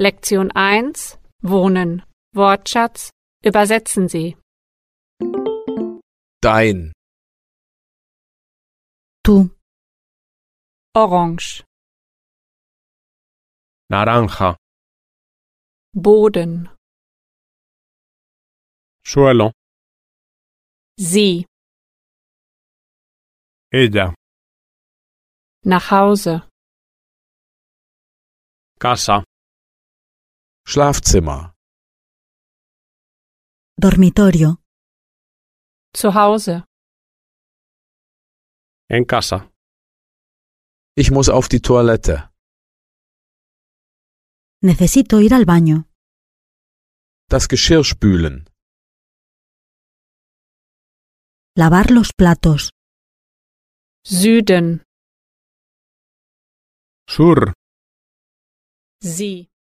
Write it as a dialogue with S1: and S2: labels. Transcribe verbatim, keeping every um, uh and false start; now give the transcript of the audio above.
S1: Lektion eins Wohnen. Wortschatz. Übersetzen Sie.
S2: Dein,
S3: Tú,
S1: Orange.
S4: naranja,
S1: Boden.
S4: suelo,
S1: Sie.
S4: ella,
S1: Nach Hause.
S4: casa,
S2: Schlafzimmer,
S3: dormitorio,
S1: Zu Hause.
S4: en casa,
S2: ich muss auf die Toilette,
S3: necesito ir al baño,
S2: das Geschirr spülen,
S3: lavar los platos,
S1: Süden.
S4: sur,
S1: Sie.